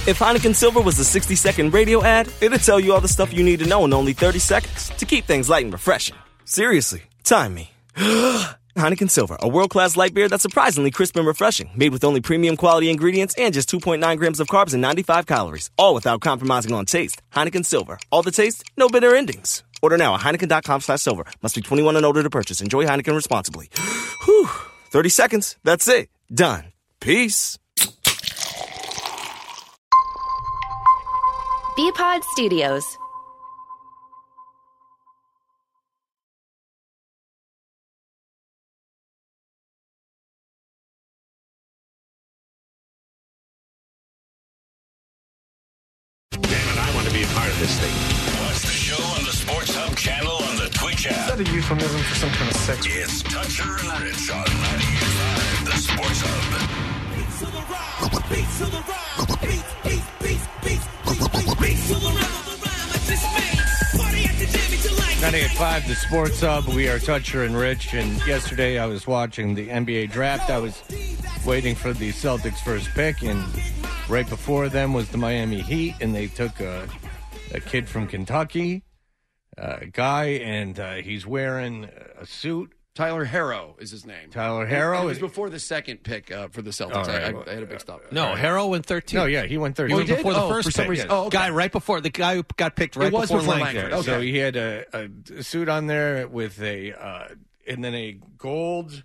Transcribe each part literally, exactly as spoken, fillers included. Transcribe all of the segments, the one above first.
If Heineken Silver was a sixty-second radio ad, it'd tell you all the stuff you need to know in only thirty seconds to keep things light and refreshing. Seriously, time me. Heineken Silver, a world-class light beer that's surprisingly crisp and refreshing, made with only premium quality ingredients and just two point nine grams of carbs and ninety-five calories, all without compromising on taste. Heineken Silver, all the taste, no bitter endings. Order now at Heineken.com slash silver. Must be twenty-one and older to purchase. Enjoy Heineken responsibly. Whew, thirty seconds, that's it. Done. Peace. B-Pod Studios. Dan and I want to be a part of this thing. Watch the show on the Sports Hub channel on the Twitch app. Is that a euphemism for some kind of sex? It's Toucher and Rich on ninety-eight point five, the Sports Hub. Beats to the rhyme, beats to the rhyme, beats, beats, beats, beats, beats, beats, beats to the rhyme, the rhyme like this man. Party at the jam until like ninety-eight point five, the Sports Hub. We are Toucher and Rich, and yesterday I was watching the N B A draft. I was waiting for the Celtics' first pick, and right before them was the Miami Heat, and they took a, a kid from Kentucky, a guy, and uh, he's wearing a suit. Tyler Harrow is his name. Tyler Harrow. It was before the second pick uh, for the Celtics. Right. I, I, I had a big stop. No, Harrow went thirteen. No, yeah, he went thirteen. Oh, He he went did? before the Oh, first for some pick. reason. Oh, okay. Guy right before the guy who got picked right It was before, before Langford. Langford. Okay. So he had a, a suit on there with a, uh, and then a gold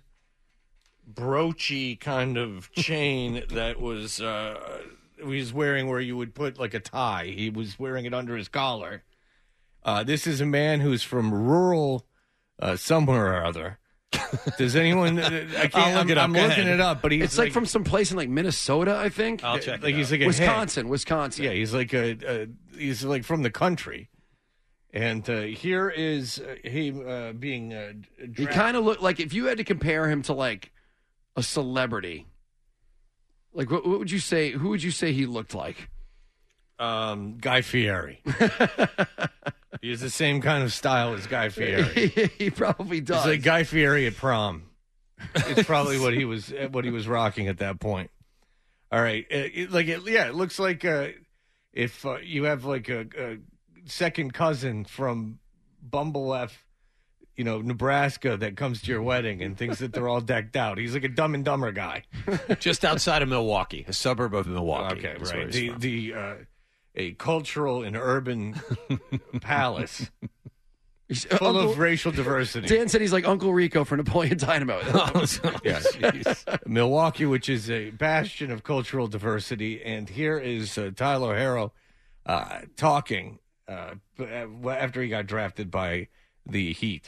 broochy kind of chain that was, uh, he was wearing where you would put like a tie. He was wearing it under his collar. Uh, this is a man who's from rural uh, somewhere or other. Does anyone? I can't. I'll look I'm, it up. I'm Go looking ahead. it up, but he's It's like, from some place in like Minnesota, I think. I'll check it like out. he's like a Wisconsin, head. Wisconsin. Yeah, he's like a, a he's like from the country, and uh, here is uh, him uh, being. Uh, He kind of looked like if you had to compare him to like a celebrity. Like what, what would you say? Who would you say he looked like? um, Guy Fieri. He has the same kind of style as Guy Fieri. he, he probably does. It's like Guy Fieri at prom. It's probably what he was what he was rocking at that point. All right, it, it, like it, yeah, it looks like uh, if uh, you have like a, a second cousin from Bumble F, you know, Nebraska that comes to your wedding and thinks that they're all decked out. He's like a Dumb and Dumber guy, Just outside of Milwaukee, a suburb of Milwaukee. okay, That's where right? he's The from. the uh, a cultural and urban palace He's- full Uncle- of racial diversity. Dan said he's like Uncle Rico for Napoleon Dynamite. Yes, yes. Milwaukee, which is a bastion of cultural diversity, and here is uh, Tyler Harrow uh, talking uh, b- uh, after he got drafted by the Heat.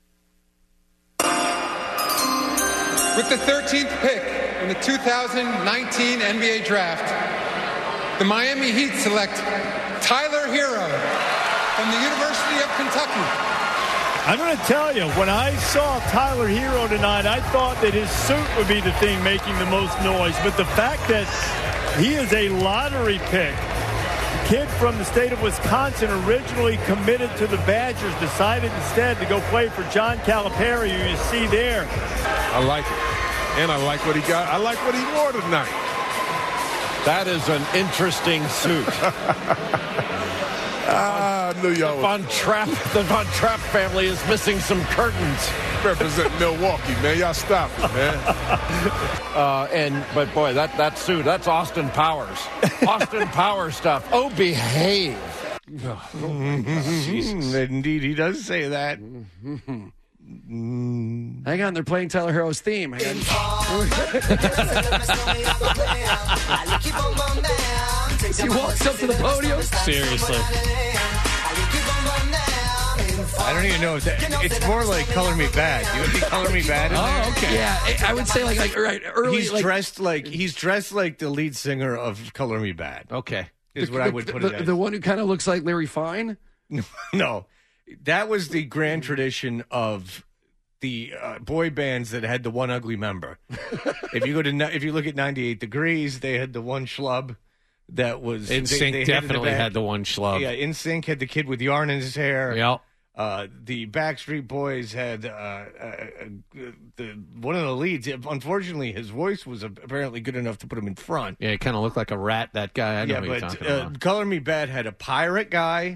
With the thirteenth pick in the two thousand nineteen N B A Draft, the Miami Heat select Tyler Harrow from the University of Kentucky. I'm going to tell you, when I saw Tyler Harrow tonight, I thought that his suit would be the thing making the most noise. But the fact that he is a lottery pick, the kid from the state of Wisconsin, originally committed to the Badgers, decided instead to go play for John Calipari, who you see there. I like it. And I like what he got. I like what he wore tonight. That is an interesting suit. Ah, I knew y'all The Von Trapp, the Von Trapp family is missing some curtains. represent Milwaukee, man. Y'all stop it, man. Uh, and but boy, that that suit, that's Austin Powers. Austin Powers stuff. Oh, behave. Jesus. Indeed, he does say that. Hang on, they're playing Tyler Harrow's theme. Hang on. He walks up to the podium. Seriously. I don't even know if that, it's more like Color Me Bad. You would be Color Me Bad in there? Oh, okay. Yeah, I would say like like right early. He's like, dressed like he's dressed like the lead singer of Color Me Bad. Okay. Is what I would put the, it as. the one who kind of looks like Larry Fine. No, that was the grand tradition of the uh, boy bands that had the one ugly member. if you go to ni- if you look at ninety-eight Degrees, they had the one schlub that was N Sync they- they definitely the had the one schlub. Yeah, N Sync had the kid with yarn in his hair. Yep. Uh, the Backstreet Boys had uh, uh, uh, the one of the leads. Unfortunately, his voice was apparently good enough to put him in front. Yeah, it kind of looked like a rat, that guy. I know yeah, what you're but talking uh, about. Color Me Bad had a pirate guy.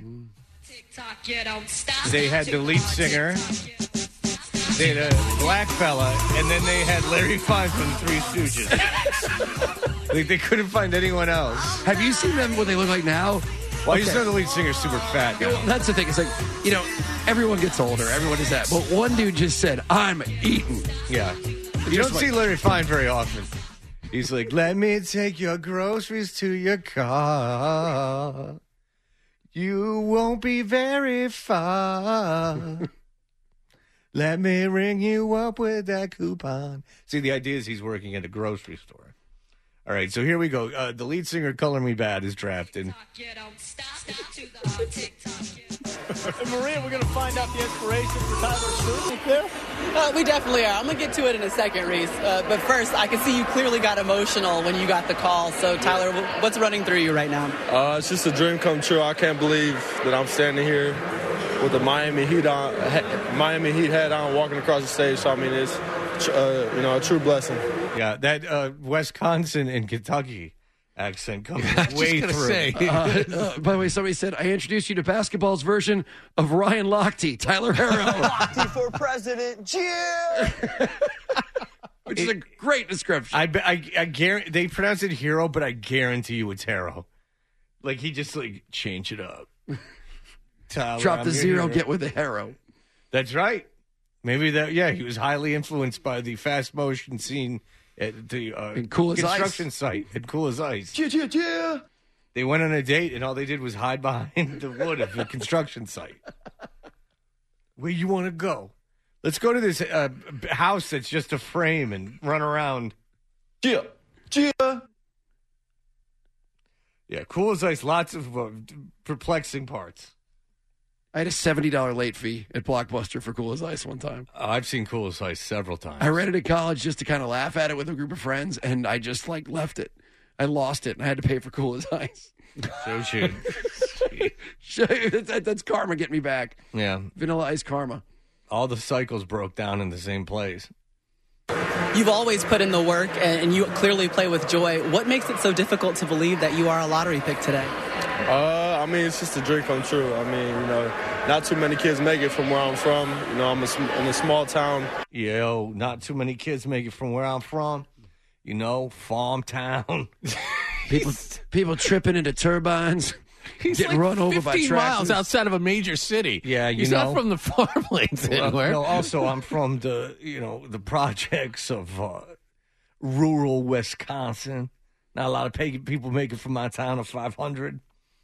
They had the lead singer. They had a black fella, and then they had Larry Fine from the Three Stooges. Like, they couldn't find anyone else. Have you seen them? What they look like now? Well, Okay. you saw the lead singer's super fat. You know, that's the thing. It's like, you know, everyone gets older. Everyone is that. But one dude just said, I'm eating. Yeah. It's You just don't like- see Larry Fine very often. He's like, let me take your groceries to your car. You won't be very far. Let me ring you up with that coupon. See, the idea is he's working at a grocery store. All right, so here we go. Uh, the lead singer, Color Me Bad, is drafted. And Maria, we're going to find out the inspiration for Tyler Stewart there. Uh, we definitely are. I'm going to get to it in a second, Reese. Uh, but first, I can see you clearly got emotional when you got the call. So, Tyler, wh- what's running through you right now? Uh, it's just a dream come true. I can't believe that I'm standing here with the Miami Heat on, Miami Heat hat on, walking across the stage. So, I mean, it's uh, you know a true blessing. Yeah, that uh, Wisconsin and Kentucky accent comes was way just through. gonna say. Uh, uh, by the way, somebody said, I introduced you to basketball's version of Ryan Lochte, Tyler Harrow. Lochte for president, cheer! Which is a great description. I, be- I, I guarantee they pronounce it hero, but I guarantee you it's Harrow. Like he just like change it up. Tyler, Drop I'm the your zero, hero. get with the Harrow. That's right. Maybe that. Yeah, he was highly influenced by the fast motion scene at the uh, And Cool as construction Ice. site at Cool as Ice. Cheer, cheer, cheer. They went on a date, and all they did was hide behind the wood of the construction site. Where you want to go? Let's go to this uh, b- house that's just a frame and run around. Cheer, cheer! Yeah, Cool as Ice. Lots of uh, perplexing parts. I had a seventy dollars late fee at Blockbuster for Cool as Ice one time. Oh, I've seen Cool as Ice several times. I read it at college just to kind of laugh at it with a group of friends, and I just like left it. I lost it, and I had to pay for Cool as Ice. So should. that's, that- that's karma getting me back. Yeah. Vanilla Ice karma. All the cycles broke down in the same place. You've always put in the work, and, and you clearly play with joy. What makes it so difficult to believe that you are a lottery pick today? Uh, I mean, it's just a dream come true. I mean, you know, not too many kids make it from where I'm from. You know, I'm a, sm- in a small town. Yo, not too many kids make it from where I'm from. You know, farm town. People, people tripping into turbines. He's getting like run over by fifteen tractors. miles outside of a major city. Yeah, you He's know. not from the farmlands Well, anywhere. no, also, I'm from the, you know, the projects of uh, rural Wisconsin. Not a lot of pay- people make it from my town of five hundred.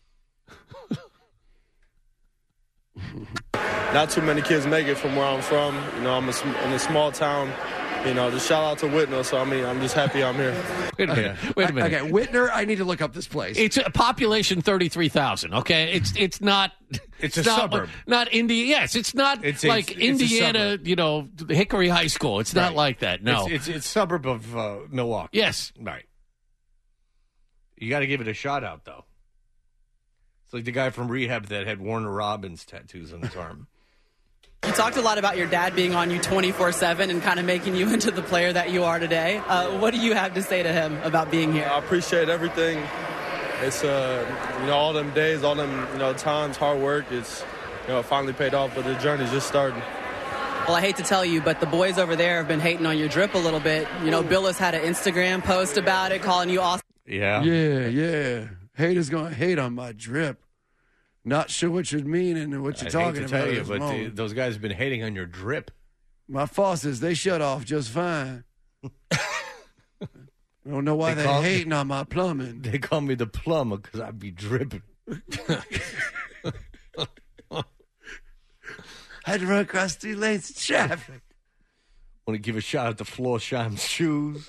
Not too many kids make it from where I'm from. You know, I'm a, sm- in a small town. You know, just shout out to Whitney. So, I mean, I'm just happy I'm here. Wait a minute. Wait a minute. Okay, Whitner, I need to look up this place. It's a population thirty-three thousand, okay? It's it's not... It's a not, suburb. Not Indiana. Yes, it's not It's a- like it's a Indiana, suburb. you know, Hickory High School. It's not Right. like that, no. It's, it's, it's suburb of uh, Milwaukee. yes. Right. You got to give it a shout out, though. It's like the guy from Rehab that had Warner Robins tattoos on his arm. You talked a lot about your dad being on you twenty-four seven and kind of making you into the player that you are today. Uh, what do you have to say to him about being here? I appreciate everything. It's, uh, you know, all them days, all them, you know, times, hard work. It's, you know, it finally paid off, but the journey's just starting. Well, I hate to tell you, but the boys over there have been hating on your drip a little bit. You know, Bill has had an Instagram post about it, calling you awesome. Yeah. Yeah, yeah. Haters gonna hate on my drip. Not sure what you mean and what you're I talking hate to about. tell you, at this but the, moment. those guys have been hating on your drip. My faucets, they shut off just fine. I don't know why They they are call- hating on my plumbing. They call me the plumber because I be dripping. Had to run across three lanes of traffic. Want to give a shout out to Florsheim's shoes.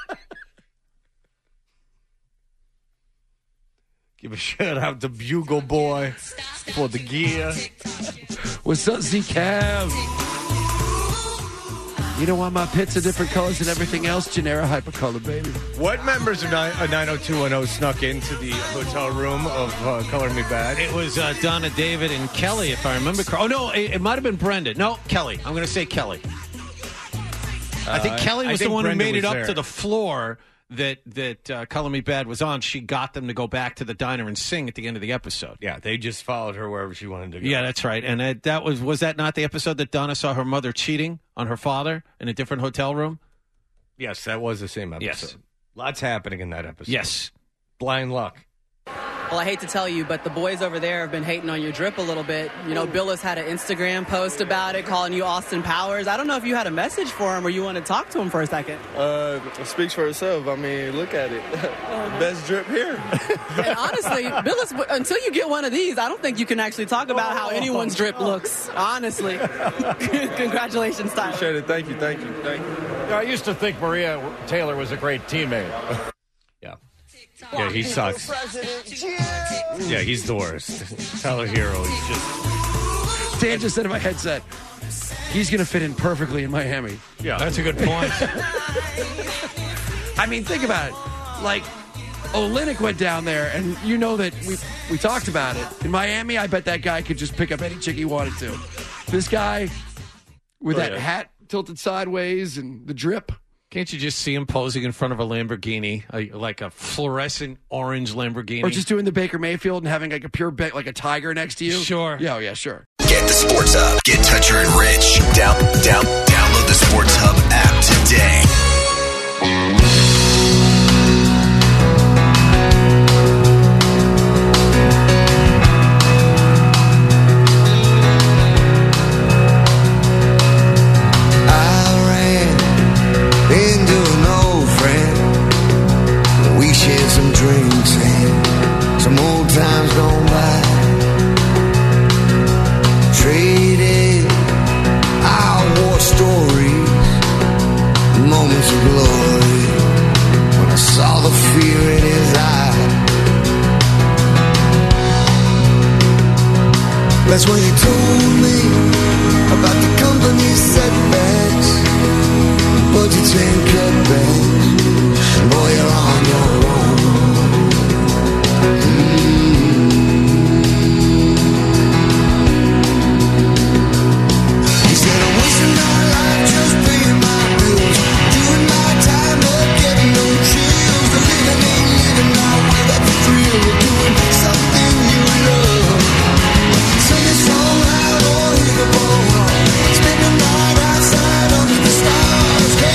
Give a shout out to Bugle Boy for the gear. What's up, Z-Cab? You know why my pits are different colors than everything else? Genera hypercolor, baby. What members of nine oh two one oh snuck into the hotel room of uh, Color Me Bad? It was uh, Donna, David, and Kelly, if I remember correctly. Oh, no, it, it might have been Brendan. No, Kelly. I'm going to say Kelly. I think Uh, Kelly I was think the one Brenda who made it was up there. to the floor that that uh, Color Me Bad was on. She got them to go back to the diner and sing at the end of the episode. Yeah, they just followed her wherever she wanted to go. Yeah, that's right. And it, that was was that not the episode that Donna saw her mother cheating on her father in a different hotel room? Yes, that was the same episode. Yes. Lots happening in that episode. Yes. Blind luck. Well, I hate to tell you, but the boys over there have been hating on your drip a little bit. You know, Bill has had an Instagram post about it, calling you Austin Powers. I don't know if you had a message for him or you want to talk to him for a second. Uh, it speaks for itself. I mean, look at it. Best drip here. And honestly, Bill is, until you get one of these, I don't think you can actually talk about how anyone's drip looks. Honestly. Congratulations, Tyler. Appreciate it. Thank you, thank you, thank you. You know, I used to think Maria Taylor was a great teammate. Yeah. Yeah, he sucks. President, cheers! Yeah, he's the worst. Tyler Hero is just... Dan just said in my headset, he's going to fit in perfectly in Miami. Yeah. That's a good point. I mean, think about it. Like, Olynyk went down there, and you know that we we talked about it. In Miami, I bet that guy could just pick up any chick he wanted to. This guy with Oh, that yeah. hat tilted sideways and the drip. Can't you just see him posing in front of a Lamborghini, a, like a fluorescent orange Lamborghini? Or just doing the Baker Mayfield and having like a pure bet, like a tiger next to you. Sure. Yeah, oh, yeah, sure. Get the Sports Hub. Get Toucher and Rich. Down, down, download the Sports Hub app today. Into an old friend, we shared some drinks and some old times gone by. Traded our war stories, moments of glory. When I saw the fear in his eye, that's when he told me about the company's setbacks. Budgets and cutbacks, and boy, you're on your own. Mm. He said, I'm wasting my life just paying my bills, doing my time but getting no chills. The living ain't living now without the thrill of doing something you love. Sing a song out or hit a ball, spend the night outside under the stars.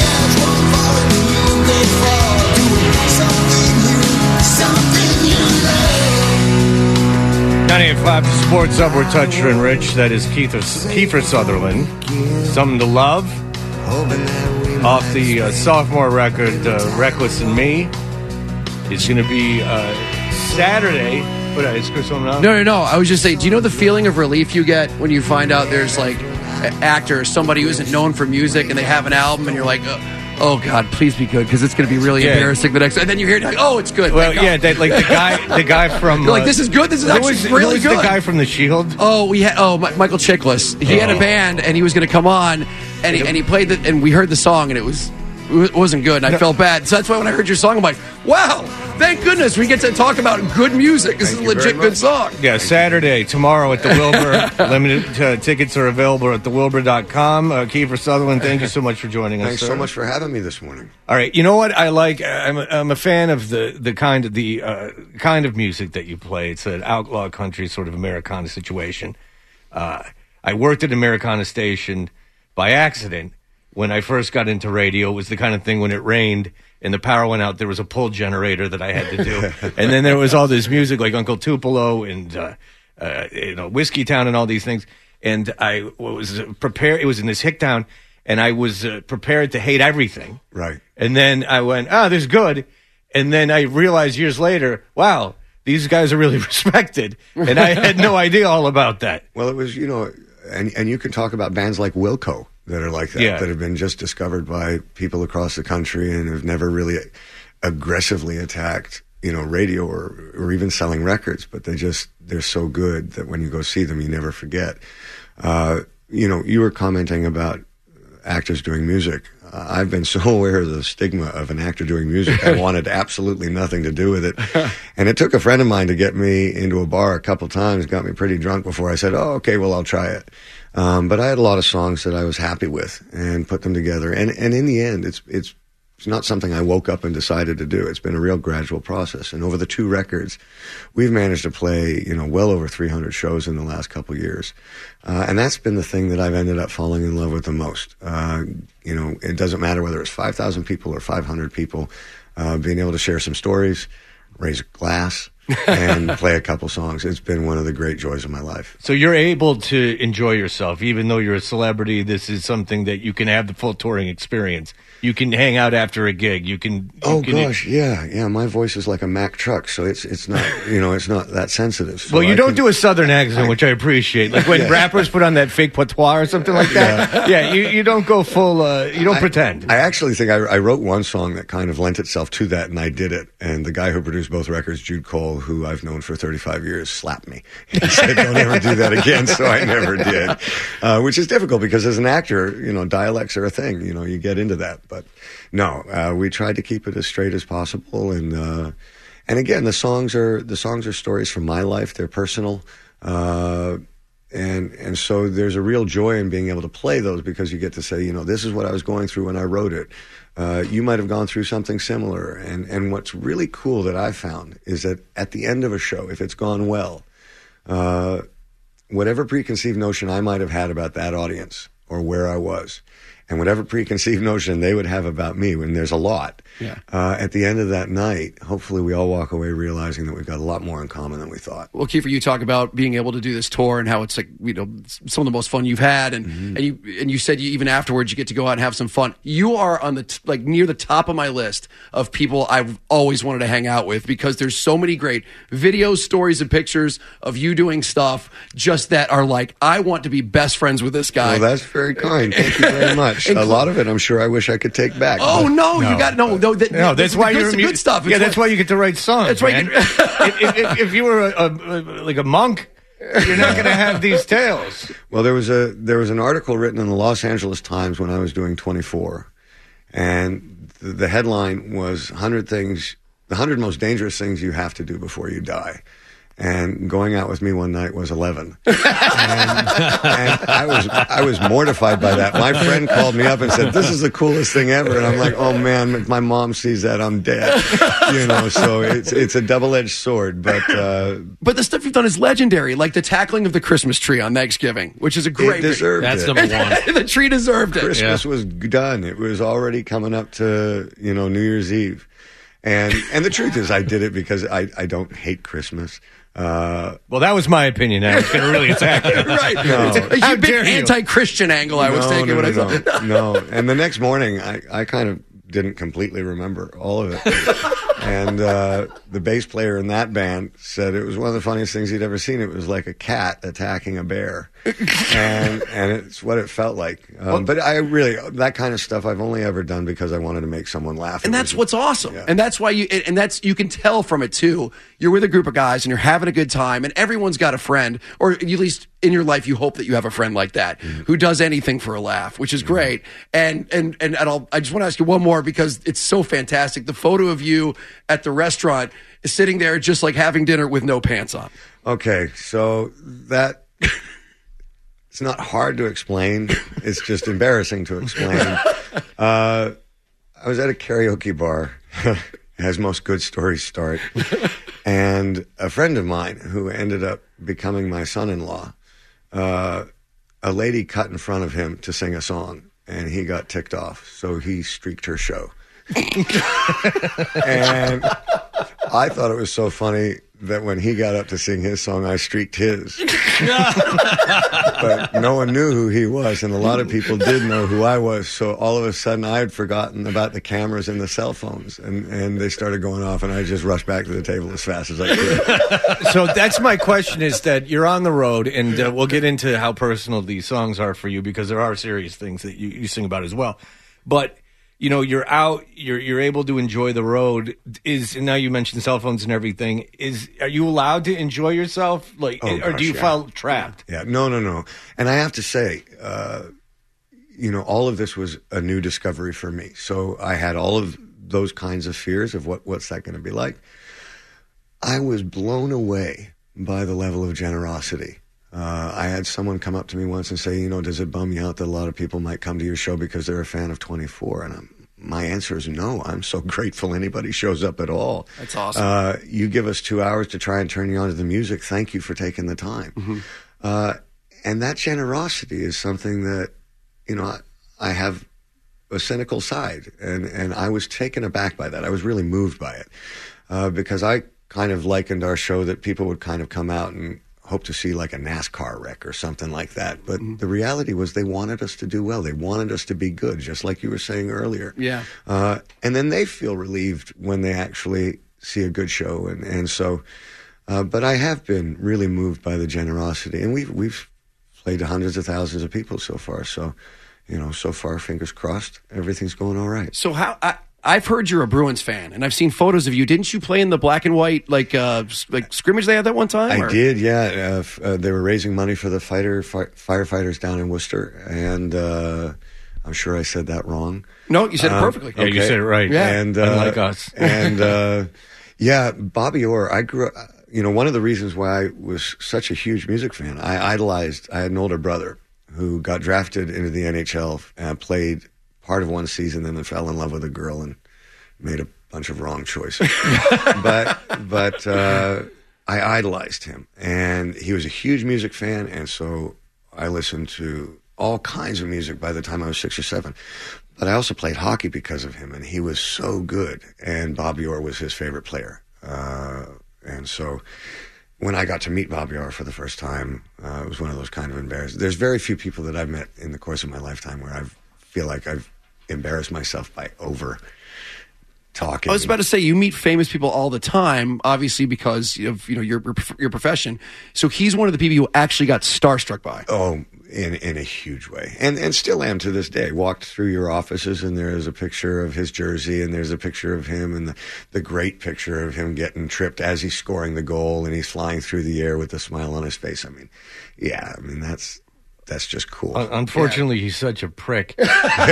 ninety-eight point five Sports Hub, we're Toucher and Rich. That is Kiefer, Kiefer Sutherland. Something to Love. Off the uh, sophomore record, uh, Reckless and Me. It's going to be uh, Saturday. What did I screw something up? No, no, no. I was just saying, do you know the feeling of relief you get when you find out there's like an actor, somebody who isn't known for music, and they have an album, and you're like, oh, oh God, please be good, because it's going to be really Yeah. embarrassing the next. And then you hear it, like, oh, it's good. Well, Thank yeah, God. that, like the guy, the guy from. You're like, uh, this is good. This is who actually was- who really was good. the guy from The Shield? Oh, we had oh Mi- Michael Chiklis. He had a Oh. band, and he was going to come on, and he, and he played the, and we heard the song, and it was it wasn't good, and I felt bad. So that's why when I heard your song, I'm like, wow, thank goodness we get to talk about good music. This is a legit good song. Yeah, Saturday, tomorrow at the Wilbur. Limited uh, tickets are available at the wilbur dot com. Uh, Kiefer Sutherland, thank you so much for joining us. Thanks sir. so much for having me this morning. All right, you know what I like? I'm a, I'm a fan of the the kind of the uh, kind of music that you play. It's an outlaw country sort of Americana situation. Uh, I worked at Americana station by accident when I first got into radio. It was the kind of thing when it rained and the power went out, there was a pull generator that I had to do, and then there was all this music like Uncle Tupelo and uh, uh, you know Whiskey Town and all these things. And I was prepared. It was in this hick town. And I was uh, prepared to hate everything. Right. And then I went, oh, this is good. And then I realized years later, wow, these guys are really respected. And I had no idea all about that. Well, it was, you know, and and you can talk about bands like Wilco that are like that, Yeah. that have been just discovered by people across the country and have never really aggressively attacked, you know, radio or, or even selling records, but they just, they're so good that when you go see them, you never forget. Uh, you know, you were commenting about actors doing music. Uh, I've been so aware of the stigma of an actor doing music. I wanted absolutely nothing to do with it. And it took a friend of mine to get me into a bar a couple times, got me pretty drunk before I said, oh, okay, well, I'll try it. Um, but I had a lot of songs that I was happy with and put them together. And, and in the end, it's, it's, It's not something I woke up and decided to do. It's been a real gradual process. And over the two records, we've managed to play, you know, well over three hundred shows in the last couple of years. Uh, and that's been the thing that I've ended up falling in love with the most. Uh, you know, it doesn't matter whether it's five thousand people or five hundred people, uh, being able to share some stories, raise a glass, and play a couple songs. It's been one of the great joys of my life. So you're able to enjoy yourself, even though you're a celebrity. This is something that you can have the full touring experience. You can hang out after a gig. You can. You oh can, gosh, yeah, yeah. My voice is like a Mack truck, so it's it's not you know it's not that sensitive. So well, you I don't can, do a Southern accent, I, which I appreciate. Like when yeah. rappers put on that fake patois or something like that. Yeah, yeah you, you don't go full. Uh, you don't I, pretend. I actually think I, I wrote one song that kind of lent itself to that, and I did it. And the guy who produced both records, Jude Cole, who I've known for thirty-five years, slapped me. He said, "Don't ever do that again." So I never did, uh, which is difficult because as an actor, you know, dialects are a thing. You know, you get into that, but. No, uh, we tried to keep it as straight as possible, and uh, and again, the songs are the songs are stories from my life. They're personal, uh, and and so there's a real joy in being able to play those because you get to say, you know, this is what I was going through when I wrote it. Uh, you might have gone through something similar, and and what's really cool that I found is that at the end of a show, if it's gone well, uh, whatever preconceived notion I might have had about that audience or where I was. And whatever preconceived notion they would have about me, when there's a lot, yeah. uh, at the end of that night, hopefully we all walk away realizing that we've got a lot more in common than we thought. Well, Kiefer, you talk about being able to do this tour and how it's like, you know, some of the most fun you've had, and mm-hmm. and you and you said you, even afterwards you get to go out and have some fun. You are on the t- like near the top of my list of people I've always wanted to hang out with because there's so many great videos, stories, and pictures of you doing stuff just that are like, I want to be best friends with this guy. Well, that's very kind. Thank you very much. A lot of it, I'm sure I wish I could take back. Oh, but, no, no, you got no, no. That, no, that's, that's why good, you're good, mu- good stuff. It's yeah, why, that's why you get to write songs. That's why man. you get, if, if, if you were a, a, like a monk, you're not going to have these tales. Well, there was a there was an article written in the Los Angeles Times when I was doing twenty-four, and the, the headline was one hundred things, the one hundred most dangerous things you have to do before you die. And going out with me one night was eleven. And, and I was I was mortified by that. My friend called me up and said, "This is the coolest thing ever." And I'm like, "Oh man, if my mom sees that, I'm dead." You know, so it's it's a double-edged sword. But uh, but the stuff you've done is legendary, like the tackling of the Christmas tree on Thanksgiving, which is a great. It deserved That's it. number one. The tree deserved it. Christmas Yeah. was done. It was already coming up to you know New Year's Eve, and and the truth is, I did it because I I don't hate Christmas. Uh, well, that was my opinion. I was going to really attack you. Right. No. It's a big anti-Christian angle I was no, taking no, when no, I saw no, no. And the next morning, I, I kind of didn't completely remember all of it. And uh, the bass player in that band said it was one of the funniest things he'd ever seen. It was like a cat attacking a bear. and and it's what it felt like. Um, well, but I really, that kind of stuff I've only ever done because I wanted to make someone laugh. And it that's was, what's awesome. Yeah. And that's why you, and that's, you can tell from it too. You're with a group of guys and you're having a good time and everyone's got a friend, or at least in your life, you hope that you have a friend like that mm-hmm. who does anything for a laugh, which is mm-hmm. great. And, and, and, and I'll, I just want to ask you one more because it's so fantastic. The photo of you at the restaurant is sitting there just like having dinner with no pants on. Okay. So that, it's not hard to explain. It's just embarrassing to explain. Uh, I was at a karaoke bar, as most good stories start, and a friend of mine who ended up becoming my son-in-law, uh, a lady cut in front of him to sing a song, and he got ticked off, so he streaked her show. And I thought it was so funny that when he got up to sing his song, I streaked his. But no one knew who he was, and a lot of people did know who I was. So all of a sudden, I had forgotten about the cameras and the cell phones, and, and they started going off, and I just rushed back to the table as fast as I could. So that's my question, is that you're on the road, and uh, we'll get into how personal these songs are for you, because there are serious things that you, you sing about as well. But you know, you're out, you're you're able to enjoy the road. Is, and now you mentioned cell phones and everything. Is, are you allowed to enjoy yourself, like, oh, or gosh, do you yeah. feel trapped? Yeah, no, no, no. And I have to say, uh, you know, all of this was a new discovery for me. So I had all of those kinds of fears of what what's that going to be like. I was blown away by the level of generosity. Uh, I had someone come up to me once and say, you know, does it bum you out that a lot of people might come to your show because they're a fan of twenty-four? And I'm, my answer is no. I'm so grateful anybody shows up at all. That's awesome. Uh, you give us two hours to try and turn you on to the music. Thank you for taking the time. Mm-hmm. Uh, and that generosity is something that, you know, I, I have a cynical side. And, and I was taken aback by that. I was really moved by it uh, because I kind of likened our show that people would kind of come out and hope to see like a NASCAR wreck or something like that. But mm-hmm. the reality was they wanted us to do well. They wanted us to be good, just like you were saying earlier. Yeah. Uh, and then they feel relieved when they actually see a good show. And, and so, uh, but I have been really moved by the generosity. And we've, we've played to hundreds of thousands of people so far. So, you know, so far, fingers crossed, everything's going all right. So how... I- I've heard you're a Bruins fan, and I've seen photos of you. Didn't you play in the black and white like uh, like scrimmage they had that one time? I or? did, yeah. Uh, f- uh, they were raising money for the fighter fi- firefighters down in Worcester, and uh, I'm sure I said that wrong. No, you said um, it perfectly. Yeah, you said it right. Yeah, and, uh, unlike us. and uh, yeah, Bobby Orr. I grew up. You know, one of the reasons why I was such a huge music fan, I idolized. I had an older brother who got drafted into the N H L and played part of one season, then fell in love with a girl and made a bunch of wrong choices. but but uh, I idolized him, and he was a huge music fan, and so I listened to all kinds of music by the time I was six or seven. But I also played hockey because of him, and he was so good, and Bobby Orr was his favorite player. Uh, and so when I got to meet Bobby Orr for the first time, uh, it was one of those kind of embarrassing. There's very few people that I've met in the course of my lifetime where I feel like I've embarrassed myself by over talking. I was about to say, you meet famous people all the time, obviously because of you know your your profession. So he's one of the people you actually got starstruck by. Oh, in in a huge way, and and still am to this day. Walked through your offices, and there is a picture of his jersey, and there's a picture of him, and the the great picture of him getting tripped as he's scoring the goal, and he's flying through the air with a smile on his face. I mean, yeah, I mean that's. That's just cool. Uh, unfortunately, yeah. he's such a prick. no,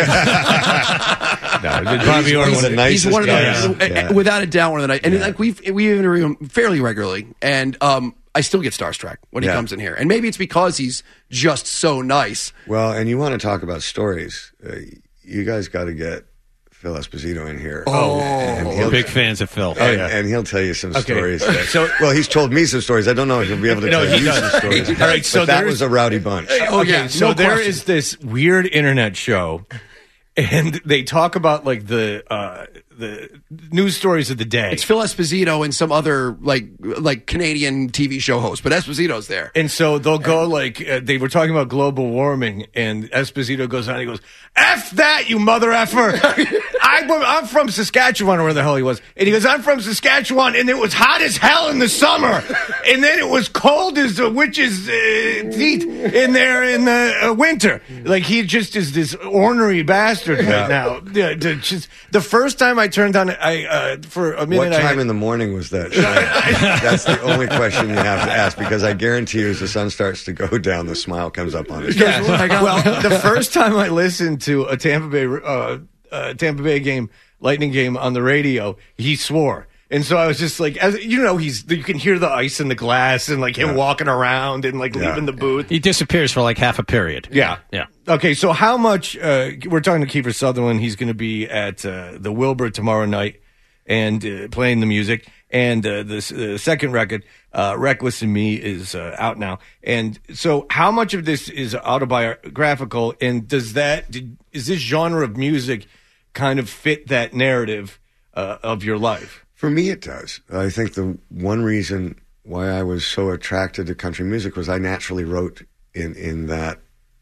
Bobby Orr, one of the nicest He's one of guys. the, Yeah. without a doubt, one of the nice. And Yeah. like we we interview him fairly regularly, and um, I still get starstruck when he Yeah. comes in here. And maybe it's because he's just so nice. Well, and you want to talk about stories? Uh, you guys got to get Phil Esposito in here. Oh, and we're big fans of Phil. And, Oh, yeah. and he'll tell you some Okay. stories. That, So- well, he's told me some stories. I don't know if he'll be able to No, tell he you does. some stories. All right, so but that there's- was a rowdy bunch. Oh, okay, yeah, so no there question. is this weird internet show, and they talk about like the uh, the news stories of the day. It's Phil Esposito and some other like like Canadian T V show host, but Esposito's there. And so they'll go like uh, they were talking about global warming, and Esposito goes on. He goes, "F that, you mother effer! I, I'm from Saskatchewan, or where the hell he was." And he goes, "I'm from Saskatchewan, and it was hot as hell in the summer, and then it was cold as a witch's uh, teeth in there in the uh, winter." Like he just is this ornery bastard right Yeah. now. Yeah, the, just, the first time I turned on, I uh, for a minute. What I time had, in the morning was that? That's the only question you have to ask, because I guarantee you, as the sun starts to go down, the smile comes up on his face. Yeah. Well, the first time I listened to a Tampa Bay uh, uh, Tampa Bay game, Lightning game on the radio, he swore. And so I was just like, as you know, he's you can hear the ice in the glass and like him Yeah. walking around and like Yeah. leaving the booth. He disappears for like half a period. Yeah. Yeah. Okay, so how much, uh, we're talking to Kiefer Sutherland. He's going to be at uh, the Wilbur tomorrow night and uh, playing the music. And uh, the uh, second record, uh, Reckless in Me, is uh, out now. And so how much of this is autobiographical, and does that, did, is this genre of music kind of fit that narrative uh, of your life? For me, it does. I think the one reason why I was so attracted to country music was I naturally wrote in, in that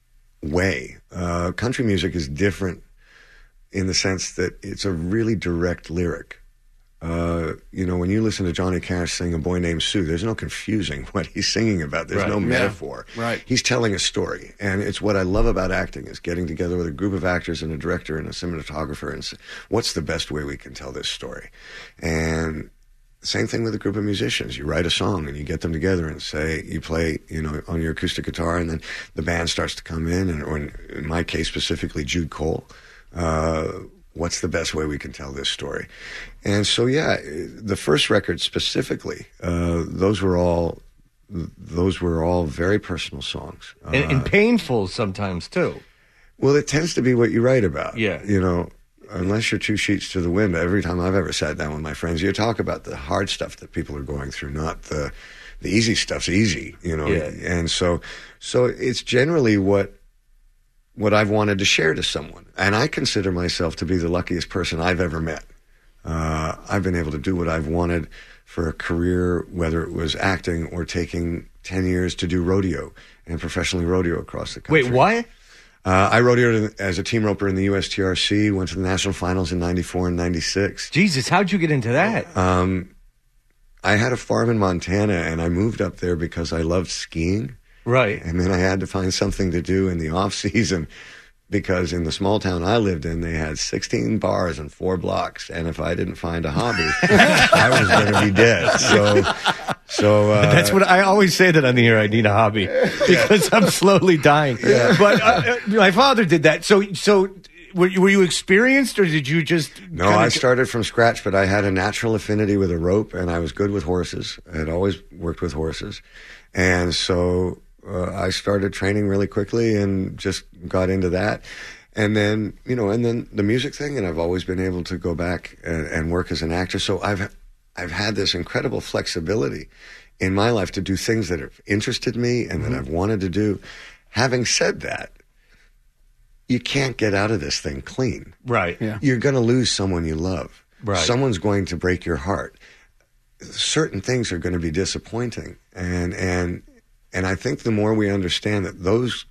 way. Uh, country music is different in the sense that it's a really direct lyric. Uh, you know, when you listen to Johnny Cash sing A Boy Named Sue, there's no confusing what he's singing about. There's Right. no Yeah. metaphor. Right. He's telling a story. And it's what I love about acting, is getting together with a group of actors and a director and a cinematographer and say, what's the best way we can tell this story? And same thing with a group of musicians. You write a song and you get them together and say, you play, you know, on your acoustic guitar, and then the band starts to come in, and or in, in my case specifically, Jude Cole. Uh, what's the best way we can tell this story? And so, yeah, the first record specifically, uh, those were all those were all very personal songs, uh, and, and painful sometimes too. Well, it tends to be what you write about. Yeah, you know. Unless you're two sheets to the wind, every time I've ever sat down with my friends, you talk about the hard stuff that people are going through, not the the easy stuff's easy, you know. Yeah. And so, so it's generally what what I've wanted to share to someone, and I consider myself to be the luckiest person I've ever met. Uh, I've been able to do what I've wanted for a career, whether it was acting or taking ten years to do rodeo and professionally rodeo across the country. Wait, what? Uh, I rodeoed as a team roper in the U S T R C, went to the national finals in ninety-four and ninety-six. Jesus, how'd you get into that? Um, I had a farm in Montana, and I moved up there because I loved skiing. Right. And then I had to find something to do in the off season, because in the small town I lived in, they had sixteen bars and four blocks. And if I didn't find a hobby, I was going to be dead. So, so uh, that's what I always say, that on the air, I need a hobby because I'm slowly dying. Yeah. But uh, my father did that. So, so were you, were you experienced, or did you just? No, I started from scratch, but I had a natural affinity with a rope, and I was good with horses. I had always worked with horses. And so uh, I started training really quickly and just got into that. And then, you know, and then the music thing, and I've always been able to go back and, and work as an actor. So I've I've had this incredible flexibility in my life to do things that have interested me and that I've wanted to do. Having said that, you can't get out of this thing clean. Right. Yeah. You're going to lose someone you love. Right. Someone's going to break your heart. Certain things are going to be disappointing. And, and, and I think the more we understand that those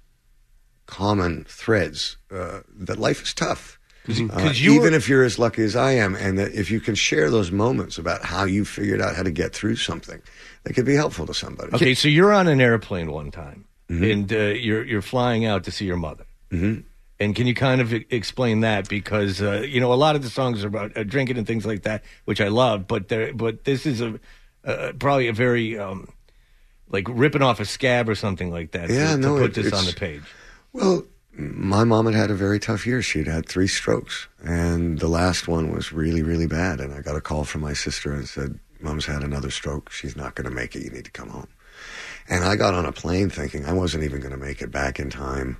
common threads, uh, that life is tough. Cause, uh, cause you even were, if you're as lucky as I am, and that if you can share those moments about how you figured out how to get through something, that could be helpful to somebody. Okay, so you're on an airplane one time, Mm-hmm. and uh, you're you're flying out to see your mother. Mm-hmm. And can you kind of e- explain that? Because uh, you know, a lot of the songs are about uh, drinking and things like that, which I love. But there, but this is a uh, probably a very um, like ripping off a scab or something like that. Yeah, to, no, to put it, this on it's- the page. Well, my mom had had a very tough year. She'd had three strokes, and the last one was really, really bad. And I got a call from my sister and said, Mom's had another stroke. She's not going to make it. You need to come home. And I got on a plane thinking I wasn't even going to make it back in time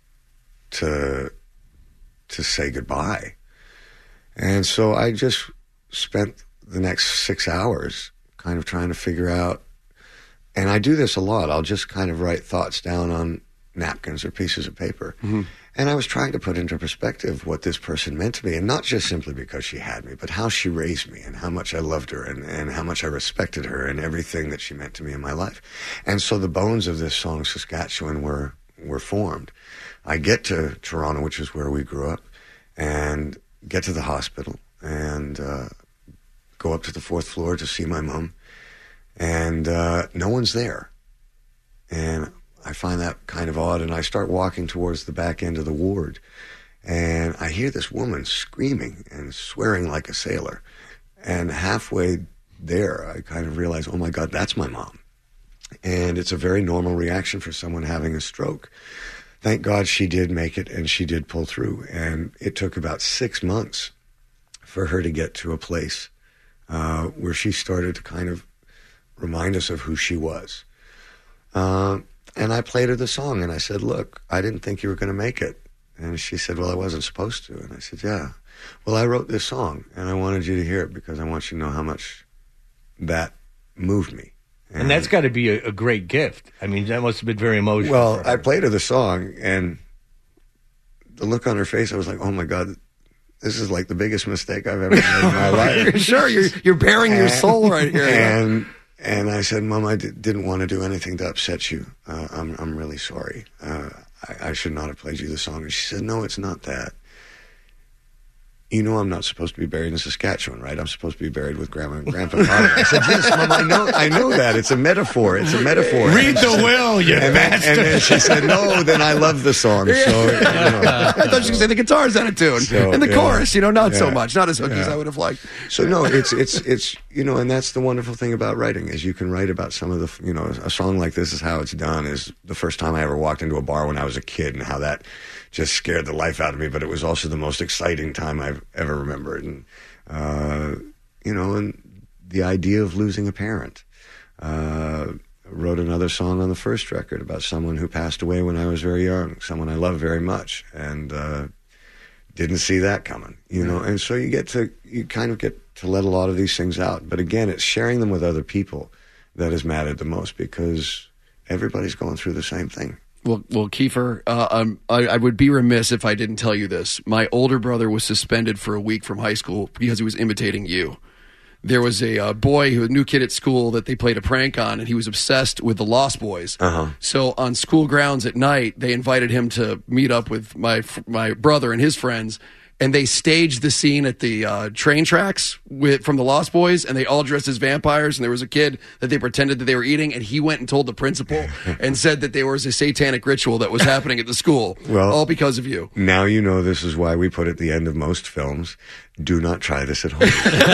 to to say goodbye. And so I just spent the next six hours kind of trying to figure out, and I do this a lot. I'll just kind of write thoughts down on napkins or pieces of paper. Mm-hmm. And I was trying to put into perspective what this person meant to me, and not just simply because she had me, but how she raised me and how much I loved her and, and how much I respected her and everything that she meant to me in my life. And so the bones of this song, Saskatchewan, were, were formed. I get to Toronto, which is where we grew up, and get to the hospital and uh, go up to the fourth floor to see my mom. And uh, no one's there. And I find that kind of odd, and I start walking towards the back end of the ward, and I hear this woman screaming and swearing like a sailor. And halfway there, I kind of realize, oh my God, that's my mom. And it's a very normal reaction for someone having a stroke. Thank God she did make it, and she did pull through. And it took about six months for her to get to a place uh, where she started to kind of remind us of who she was. Uh, And I played her the song, and I said, look, I didn't think you were going to make it. And she said, well, I wasn't supposed to. And I said, yeah. Well, I wrote this song, and I wanted you to hear it because I want you to know how much that moved me. And, and that's got to be a, a great gift. I mean, that must have been very emotional. Well, I played her the song, and the look on her face, I was like, oh, my God, this is like the biggest mistake I've ever made in my life. Sure, you're, you're bearing your soul right here. And... And I said, Mom, I d- didn't want to do anything to upset you. Uh, I'm I'm really sorry. Uh, I, I should not have played you the song. And she said, no, it's not that. you know I'm not supposed to be buried in Saskatchewan, right? I'm supposed to be buried with Grandma and Grandpa Carter. I said, yes, Mom, I know, I know that. It's a metaphor. It's a metaphor. Read the will, you and then, bastard. and then she said, no, then I love the song. So, you know. I thought she was going to say the guitar's out of tune. So, and the yeah. chorus, you know, not so Yeah. much. Not as hooky as Yeah. I would have liked. So no, it's it's it's you know, and that's the wonderful thing about writing is you can write about some of the you know a song like This Is How It's Done is the first time I ever walked into a bar when I was a kid and how that just scared the life out of me, but it was also the most exciting time I've ever remembered, and uh, you know, and the idea of losing a parent. Uh, wrote another song on the first record about someone who passed away when I was very young, someone I loved very much, and. Uh, Didn't see that coming, you know, and so you get to, you kind of get to let a lot of these things out. But again, it's sharing them with other people that has mattered the most because everybody's going through the same thing. Well, well, Kiefer, uh, um, I, I would be remiss if I didn't tell you this. My older brother was suspended for a week from high school because he was imitating you. There was a uh, boy, who a new kid at school that they played a prank on, and he was obsessed with the Lost Boys. Uh-huh. So on school grounds at night, they invited him to meet up with my my brother and his friends, and they staged the scene at the uh, train tracks with from the Lost Boys, and they all dressed as vampires, and there was a kid that they pretended that they were eating, and he went and told the principal and said that there was a satanic ritual that was happening at the school, Well, all because of you. Now you know this is why we put at the end of most films, do not try this at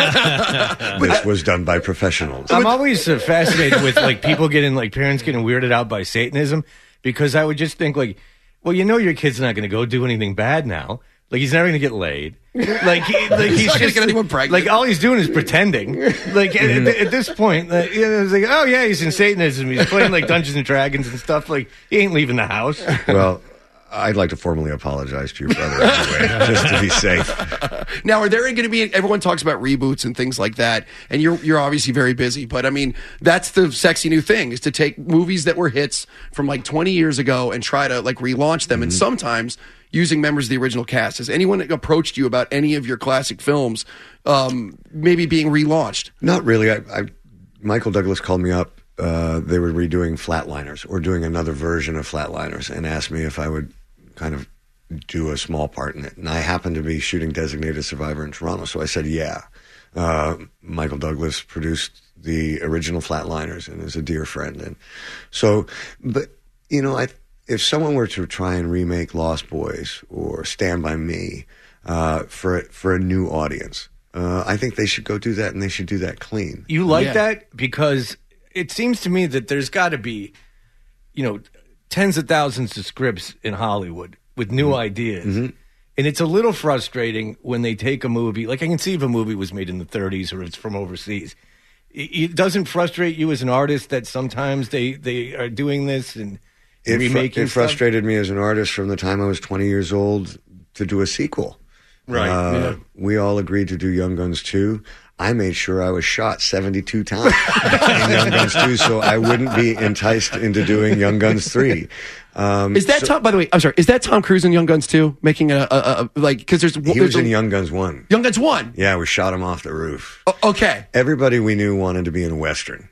home. This was done by professionals. I'm always uh, fascinated with like people getting like parents getting weirded out by Satanism because I would just think like, well, you know, your kid's not going to go do anything bad now. Like he's never going to get laid. Like, he, like he's, he's not going just to get anyone pregnant. Like all he's doing is pretending. Like at, at, at this point, like, you know, it's like, oh yeah, he's in Satanism. He's playing like Dungeons and Dragons and stuff. Like he ain't leaving the house. Well, I'd like to formally apologize to your brother anyway, just to be safe. Now, are there going to be? Everyone talks about reboots and things like that, and you're you're obviously very busy. But I mean, that's the sexy new thing: is to take movies that were hits from like twenty years ago and try to like relaunch them, and sometimes using members of the original cast. Has anyone approached you about any of your classic films, um, maybe being relaunched? Not really. I, I, Michael Douglas called me up. Uh, they were redoing Flatliners or doing another version of Flatliners and asked me if I would kind of do a small part in it. And I happened to be shooting Designated Survivor in Toronto, so I said, yeah. Uh, Michael Douglas produced the original Flatliners and is a dear friend. And so, but, you know, I, if someone were to try and remake Lost Boys or Stand By Me uh, for, for a new audience, uh, I think they should go do that, and they should do that clean. You like Yeah. that? Because it seems to me that there's got to be, you know, tens of thousands of scripts in Hollywood with new ideas. Mm-hmm. And it's a little frustrating when they take a movie. Like, I can see if a movie was made in the thirties or it's from overseas. It, it doesn't frustrate you as an artist that sometimes they, they are doing this and It, fr- remaking it stuff? frustrated me as an artist from the time I was twenty years old to do a sequel. Right, Uh, yeah. We all agreed to do Young Guns two. I made sure I was shot seventy-two times in Young Guns two so I wouldn't be enticed into doing Young Guns three. Um, Is that so- Tom? By the way, I'm sorry. Is that Tom Cruise in Young Guns two making a, a, a like? Because there's He there's was a, in Young Guns one. Young Guns one. Yeah, we shot him off the roof. O- okay. Everybody we knew wanted to be in a Western.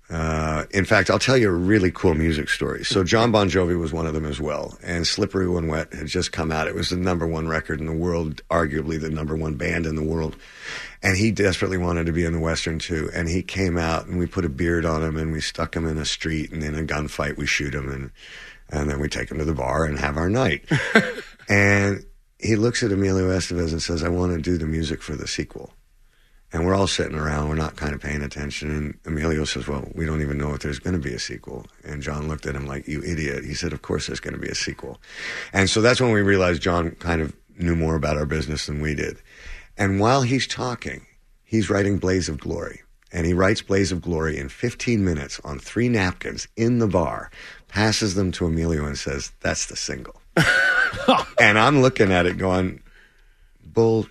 Uh, in fact, I'll tell you a really cool music story. So John Bon Jovi was one of them as well. And Slippery When Wet had just come out. It was the number one record in the world, arguably the number one band in the world. And he desperately wanted to be in the Western too. And he came out and we put a beard on him and we stuck him in a street, and in a gunfight we shoot him, and, and then we take him to the bar and have our night. And he looks at Emilio Estevez and says, I want to do the music for the sequel. And we're all sitting around, we're not kind of paying attention. And Emilio says, well, we don't even know if there's going to be a sequel. And John looked at him like, you idiot. He said, of course there's going to be a sequel. And so that's when we realized John kind of knew more about our business than we did. And while he's talking, he's writing Blaze of Glory. And he writes Blaze of Glory in fifteen minutes on three napkins in the bar, passes them to Emilio and says, that's the single. And I'm looking at it going, bull.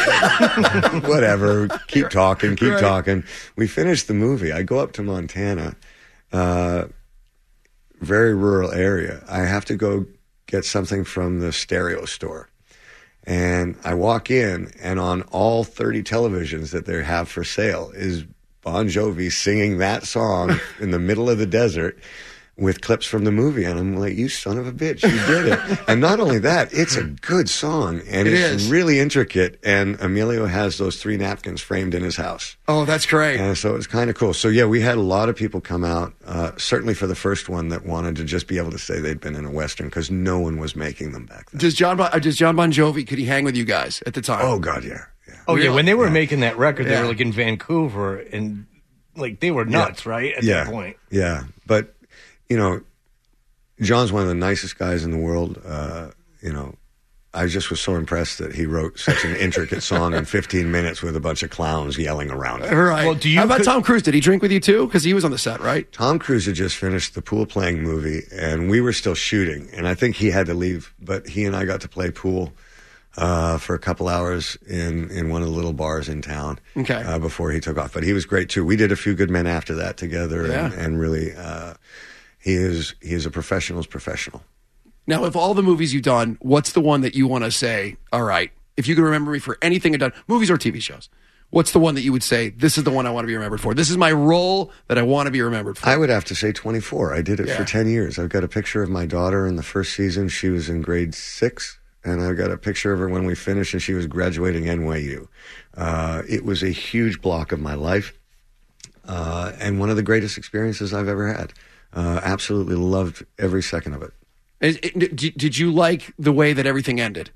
Whatever. Keep talking, keep Right. talking. We finished the movie. I go up to Montana, uh, very rural area. I have to go get something from the stereo store. And I walk in, and on all thirty televisions that they have for sale is Bon Jovi singing that song in the middle of the desert with clips from the movie, and I'm like, you son of a bitch, you did it. And not only that, it's a good song, and It it's is. really intricate, and Emilio has those three napkins framed in his house. Oh, that's great. And so it was kind of cool. So yeah, we had a lot of people come out, uh, certainly for the first one, that wanted to just be able to say they'd been in a Western, because no one was making them back then. Does John bon, uh, does John Bon Jovi, could he hang with you guys at the time? Oh God, yeah. Oh yeah, when they were making that record, they Yeah. were like in Vancouver, and like they were nuts, right? At yeah. that point. Yeah, but you know, John's one of the nicest guys in the world. Uh, you know, I just was so impressed that he wrote such an intricate song in fifteen minutes with a bunch of clowns yelling around it. All right. Well, do you How about Tom Cruise? Did he drink with you too? Because he was on the set, right? Tom Cruise had just finished the pool playing movie, and we were still shooting. And I think he had to leave, but he and I got to play pool uh, for a couple hours in, in one of the little bars in town. Okay. Uh, before he took off, but he was great too. We did A Few Good Men after that together, Yeah. and, and really, uh, he is he is a professional's professional. Now, of all the movies you've done, what's the one that you want to say, all right, if you could remember me for anything I've done, movies or T V shows, what's the one that you would say, this is the one I want to be remembered for? This is my role that I want to be remembered for. I would have to say twenty-four. I did it Yeah. for ten years. I've got a picture of my daughter in the first season. She was in grade six, and I've got a picture of her when we finished, and she was graduating N Y U. Uh, it was a huge block of my life, uh, and one of the greatest experiences I've ever had. Uh, absolutely loved every second of it. Is- it- Did did you like the way that everything ended?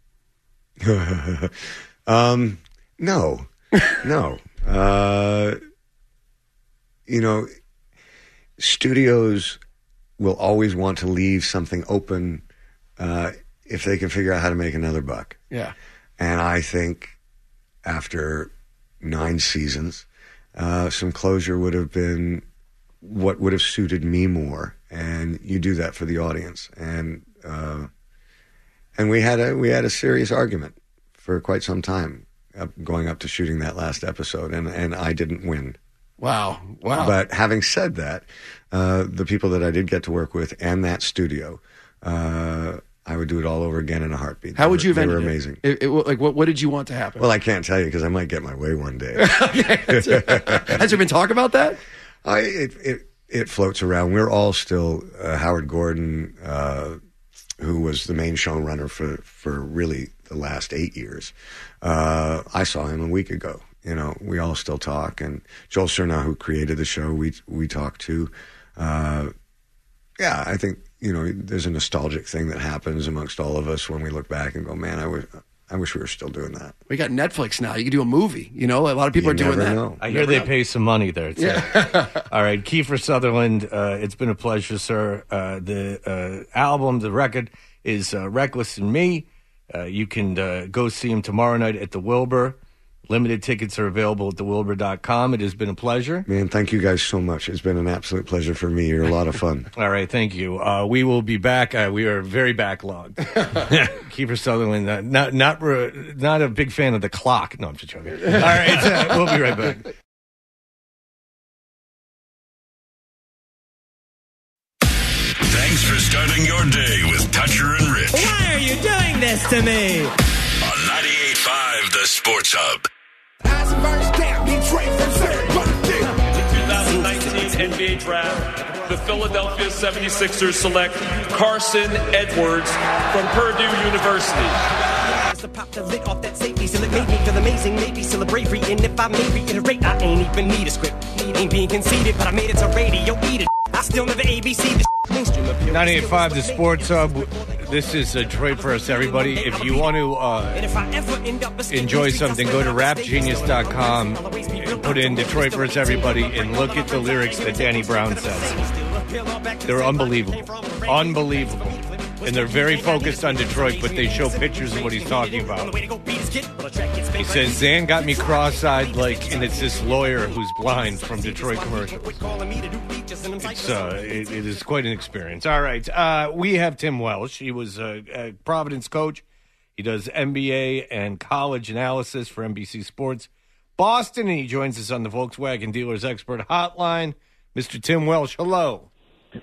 um, no, no. Uh, you know, studios will always want to leave something open uh, if they can figure out how to make another buck. Yeah. And I think after nine seasons, uh, some closure would have been what would have suited me more. And you do that for the audience. And uh, and we had a we had a serious argument for quite some time, uh, going up to shooting that last episode, and and I didn't win. Wow, wow. But having said that, uh, the people that I did get to work with and that studio, uh, I would do it all over again in a heartbeat. How They would were- you have They ended were it? amazing. It, it- like, what, what did you want to happen? Well, I can't tell you because I might get my way one day. Has there been talk about that? I, it, it, it floats around. We're all still uh, Howard Gordon, uh, who was the main showrunner for, for really the last eight years. Uh, I saw him a week ago. You know, we all still talk. And Joel Surnow, who created the show, we we talk to. Uh, yeah, I think, you know, there's a nostalgic thing that happens amongst all of us when we look back and go, man, I wish, I wish we were still doing that. We got Netflix now. You can do a movie. You know, a lot of people You are doing never that. know. I hear they pay some money there. Too. Yeah. All right, Kiefer Sutherland, uh, it's been a pleasure, sir. Uh, the uh, album, the record is uh, Reckless in Me. Uh, you can uh, go see him tomorrow night at the Wilbur. Limited tickets are available at the wilbur dot com. It has been a pleasure. Man, thank you guys so much. It's been an absolute pleasure for me. You're a lot of fun. All right, thank you. Uh, we will be back. Uh, we are very backlogged. Kiefer Sutherland, uh, not not re- not a big fan of the clock. No, I'm just joking. All right, uh, we'll be right back. Thanks for starting your day with Toucher and Rich Why are you doing this to me? on ninety-eight point five The Sports Hub. twenty nineteen N B A Draft, the Philadelphia seventy-sixers select Carson Edwards from Purdue University. To pop the lid off that safety, still it made me feel amazing, maybe still a bravery. And if I may reiterate, I ain't even need a script. Ain't being conceited, but I made it to radio. Eat it. I still never A B C the mainstream appeal. ninety-eight point five The Sports Hub. This is uh, Detroit First, everybody. If you want to uh, enjoy something, go to rap genius dot com, put in Detroit First, everybody, and look at the lyrics that Danny Brown says. They're unbelievable. Unbelievable. And they're very focused on Detroit, but they show pictures of what he's talking about. He says, Zan got me cross-eyed, like, and it's this lawyer who's blind from Detroit commercials. It's, uh, it, it is quite an experience. All right. Uh, we have Tim Welsh. He was a, a Providence coach. He does N B A and college analysis for N B C Sports Boston, and he joins us on the Volkswagen Dealers Expert Hotline. Mister Tim Welsh, hello.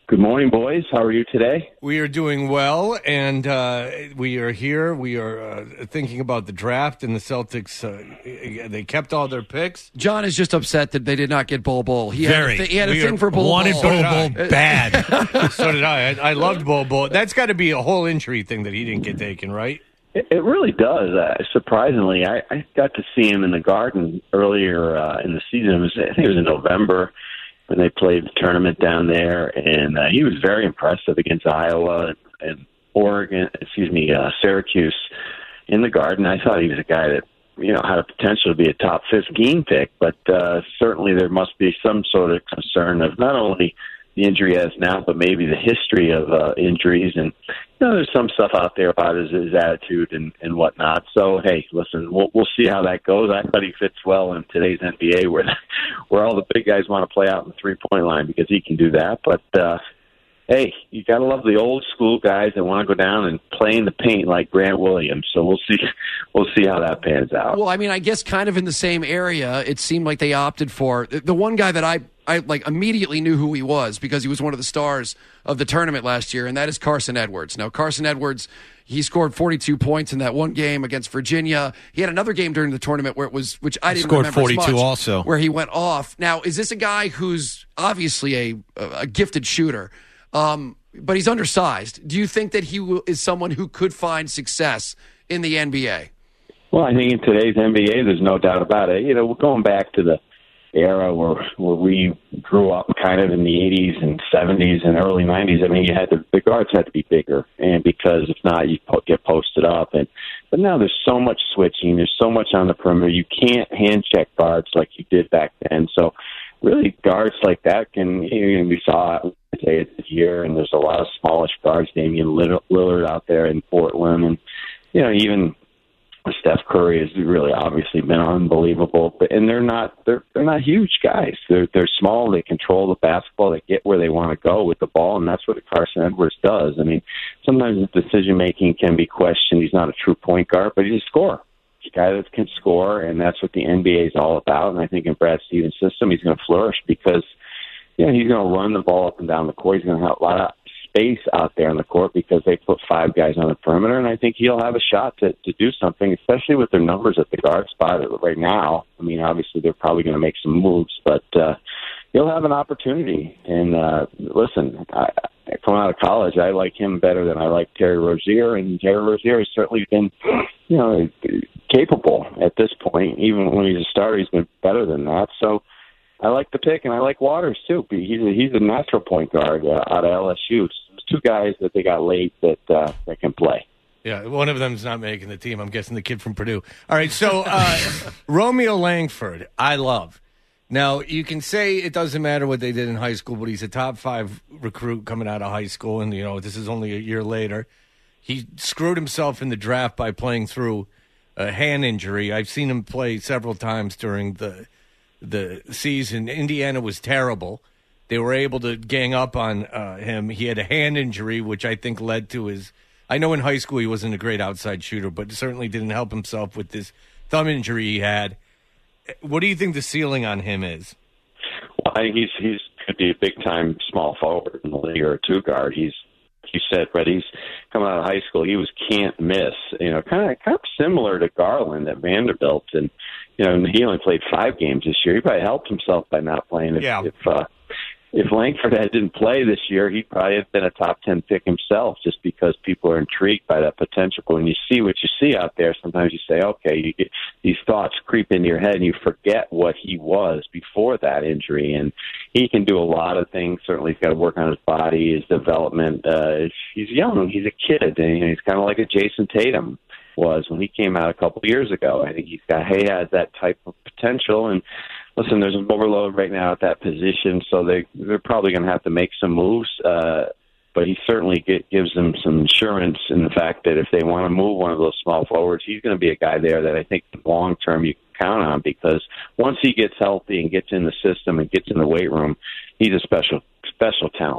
Good morning, boys. How are you today? We are doing well, and uh, we are here. We are uh, thinking about the draft, and the Celtics, uh, they kept all their picks. John is just upset that they did not get Bol Bol. He Very. had a, th- he had a We thing are- for Bol wanted Bol. Bol Bol bad. So did I. I, I loved Bol Bol. That's got to be a whole injury thing that he didn't get taken, right? It, it really does. Uh, surprisingly, I, I got to see him in the Garden earlier uh, in the season. It was, I think it was in November when they played the tournament down there, and uh, he was very impressive against Iowa and, and Oregon, excuse me, uh, Syracuse in the Garden. I thought he was a guy that, you know, had a potential to be a top fifteen pick, but uh, certainly there must be some sort of concern of not only the injury he has now, but maybe the history of uh, injuries. And, you know, there's some stuff out there about his, his attitude and, and whatnot. So, hey, listen, we'll, we'll see how that goes. I thought he fits well in today's N B A where where all the big guys want to play out in the three-point line because he can do that. But, uh, hey, you got to love the old school guys that want to go down and play in the paint like Grant Williams. So we'll see we'll see how that pans out. Well, I mean, I guess kind of in the same area, it seemed like they opted for the one guy that I, I like immediately knew who he was because he was one of the stars of the tournament last year, and that is Carson Edwards. Now, Carson Edwards, he scored forty-two points in that one game against Virginia. He had another game during the tournament where it was, which I He didn't scored remember as forty-two much, also. where he went off. Now, is this a guy who's obviously a a gifted shooter, um, but he's undersized? Do you think that he will, is someone who could find success in the N B A? Well, I think in today's N B A, there's no doubt about it. You know, we're going back to the era where where we grew up kind of in the eighties and seventies and early nineties. I mean, you had to, the guards had to be bigger, and because if not, you po- get posted up. And but now there's so much switching, there's so much on the perimeter. You can't hand check guards like you did back then. So really, guards like that can. You know, we saw it this year, and there's a lot of smallish guards. Damian Lillard out there in Portland, and you know even. Steph Curry has really obviously been unbelievable, but and they're not they're they're not huge guys. They're they're small. They control the basketball. They get where they want to go with the ball, and that's what Carson Edwards does. I mean, sometimes his decision making can be questioned. He's not a true point guard, but he's a scorer. He's a guy that can score, and that's what the N B A is all about. And I think in Brad Stevens' system, he's going to flourish because you know he's going to run the ball up and down the court. He's going to have a lot of space out there on the court because they put five guys on the perimeter, and I think he'll have a shot to, to do something, especially with their numbers at the guard spot right now. I mean, obviously they're probably going to make some moves, but uh, he'll have an opportunity. And uh, listen, I, coming out of college, I like him better than I like Terry Rozier, and Terry Rozier has certainly been, you know, capable at this point. Even when he's a starter, he's been better than that. So I like the pick, and I like Waters too. He's a, he's a natural point guard uh, out of L S U. Two guys that they got late that uh, that can play. Yeah, one of them's not making the team. I'm guessing the kid from Purdue. All right, so uh, Romeo Langford, I love. Now, you can say it doesn't matter what they did in high school, but he's a top five recruit coming out of high school, and, you know, this is only a year later. He screwed himself in the draft by playing through a hand injury. I've seen him play several times during the the season. Indiana was terrible. They were able to gang up on uh, him. He had a hand injury, which I think led to his – I know in high school he wasn't a great outside shooter, but certainly didn't help himself with this thumb injury he had. What do you think the ceiling on him is? Well, I think he's he's could be a big-time small forward in the league or a two-guard. He's you said, Brett, he's coming out of high school. He was can't miss, you know, kind of kind of similar to Garland at Vanderbilt. And, you know, he only played five games this year. He probably helped himself by not playing. If, yeah. if uh, If Langford had didn't play this year, he'd probably have been a top ten pick himself just because people are intrigued by that potential. But when you see what you see out there, sometimes you say, okay, you get, these thoughts creep into your head and you forget what he was before that injury. And he can do a lot of things. Certainly he's got to work on his body, his development. Uh, he's young. He's a kid. And he's kind of like a Jason Tatum was when he came out a couple of years ago. I think he's got, he has that type of potential. And listen, there's an overload right now at that position, so they, they're probably going to have to make some moves. Uh, but he certainly get, gives them some insurance in the fact that if they want to move one of those small forwards, he's going to be a guy there that I think long term you can count on, because once he gets healthy and gets in the system and gets in the weight room, he's a special special talent.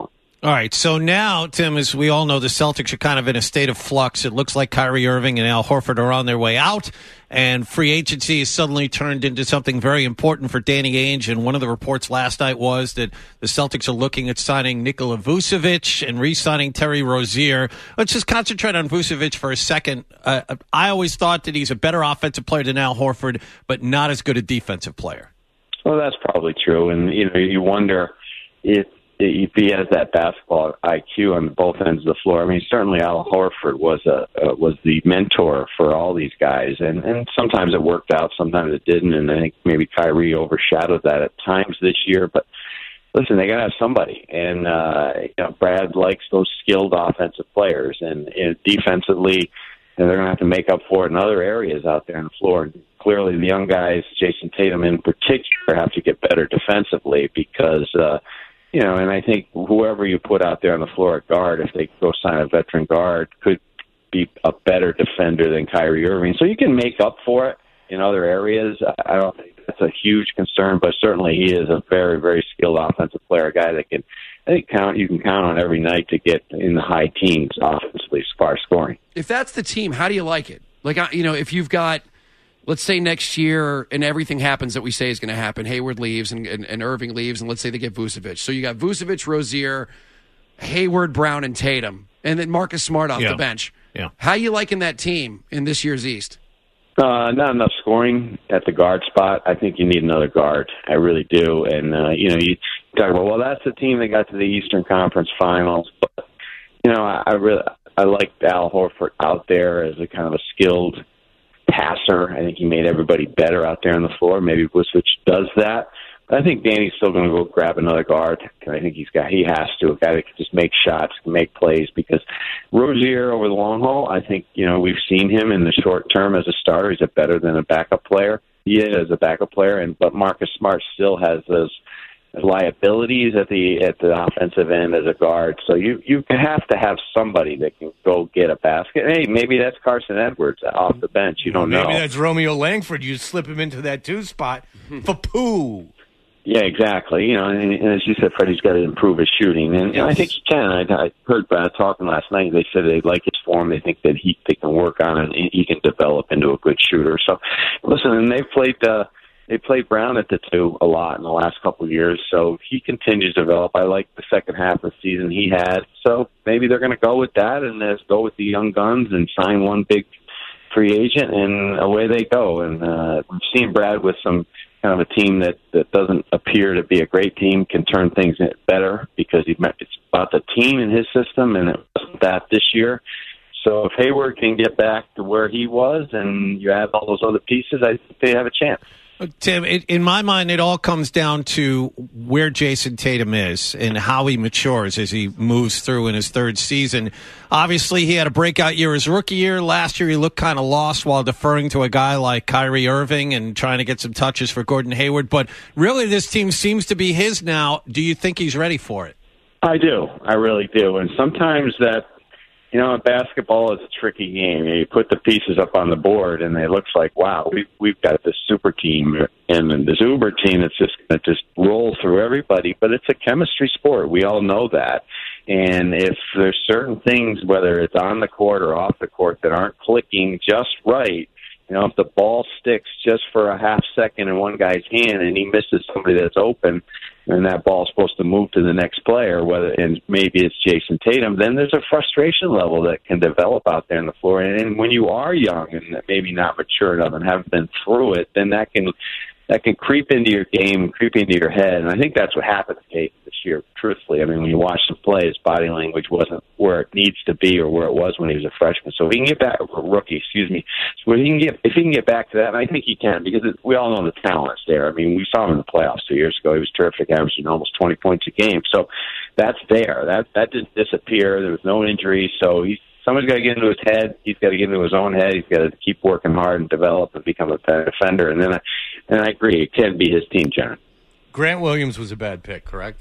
All right, so now, Tim, as we all know, the Celtics are kind of in a state of flux. It looks like Kyrie Irving and Al Horford are on their way out, and free agency has suddenly turned into something very important for Danny Ainge. And one of the reports last night was that the Celtics are looking at signing Nikola Vucevic and re-signing Terry Rozier. Let's just concentrate on Vucevic for a second. Uh, I always thought that he's a better offensive player than Al Horford, but not as good a defensive player. Well, that's probably true, and you know, you wonder if if he has that basketball I Q on both ends of the floor. I mean, certainly Al Horford was a uh, was the mentor for all these guys, and and sometimes it worked out, sometimes it didn't, and I think maybe Kyrie overshadowed that at times this year. But listen, they got to have somebody, and uh, you know, Brad likes those skilled offensive players, and, and defensively, and they're going to have to make up for it in other areas out there on the floor. And clearly, the young guys, Jason Tatum in particular, have to get better defensively because. Uh, You know, and I think whoever you put out there on the floor at guard, if they go sign a veteran guard, could be a better defender than Kyrie Irving. So you can make up for it in other areas. I don't think that's a huge concern, but certainly he is a very, very skilled offensive player, a guy that can, I think, count. You can count on every night to get in the high teens offensively as far as scoring. If that's the team, how do you like it? Like, you know, if you've got, let's say next year and everything happens that we say is going to happen. Hayward leaves and, and, and Irving leaves, and let's say they get Vucevic. So you got Vucevic, Rozier, Hayward, Brown, and Tatum, and then Marcus Smart off Yeah. the bench. Yeah. How you liking that team in this year's East? Uh, not enough scoring at the guard spot. I think you need another guard. I really do. And, uh, you know, you talk about, well, that's the team that got to the Eastern Conference Finals. But, you know, I, I really I like Al Horford out there as a kind of a skilled passer. I think he made everybody better out there on the floor. Maybe Vucevic does that. But I think Danny's still going to go grab another guard. I think he's got he has to, a guy that can just make shots, can make plays, because Rozier over the long haul, I think, you know, we've seen him in the short term as a starter. He's a better than a backup player. He is as a backup player, and but Marcus Smart still has those liabilities at the at the offensive end as a guard. So you you have to have somebody that can go get a basket. Hey, maybe that's Carson Edwards off the bench. You don't Maybe know. Maybe that's Romeo Langford. You slip him into that two spot for poo. Yeah, exactly. You know, and, and as you said, Freddie's got to improve his shooting, and you know, I think he can. I, I heard Brad talking last night. They said they like his form. They think that he they can work on it. And he can develop into a good shooter. So, listen, and they've played. Uh, They played Brown at the two a lot in the last couple of years, so if he continues to develop, I like the second half of the season he had. So maybe they're going to go with that and just go with the young guns and sign one big free agent, and away they go. And uh, we've seen Brad with some kind of a team that, that doesn't appear to be a great team can turn things better because he, it's about the team in his system, and it wasn't that this year. So if Hayward can get back to where he was and you add all those other pieces, I think they have a chance. Tim, it, in my mind, it all comes down to where Jason Tatum is and how he matures as he moves through in his third season. Obviously, he had a breakout year his rookie year. Last year, he looked kind of lost while deferring to a guy like Kyrie Irving and trying to get some touches for Gordon Hayward. But really, this team seems to be his now. Do you think he's ready for it? I do. I really do. And sometimes that, you know, basketball is a tricky game. You put the pieces up on the board, and it looks like, wow, we've, we've got this super team and this uber team that's just going to just roll through everybody. But it's a chemistry sport. We all know that. And if there's certain things, whether it's on the court or off the court, that aren't clicking just right, you know, if the ball sticks just for a half second in one guy's hand and he misses somebody that's open, and that ball's supposed to move to the next player, whether and maybe it's Jason Tatum, then there's a frustration level that can develop out there on the floor. And, and when you are young and maybe not mature enough and haven't been through it, then that can that can creep into your game and creep into your head. And I think that's what happened to Tatum this year, truthfully. I mean, when you watch him play, his body language wasn't where it needs to be or where it was when he was a freshman. So if he can get back, or rookie, excuse me. So if he can get, if he can get back to that, and I think he can, because it, we all know the talent's there. I mean, we saw him in the playoffs two years ago. He was terrific, averaging almost twenty points a game. So that's there. That that didn't disappear. There was no injury. So he's Someone's got to get into his head. He's got to get into his own head. He's got to keep working hard and develop and become a better defender. And then, I, and I agree, it can be his team, Jaron. Grant Williams was a bad pick, correct?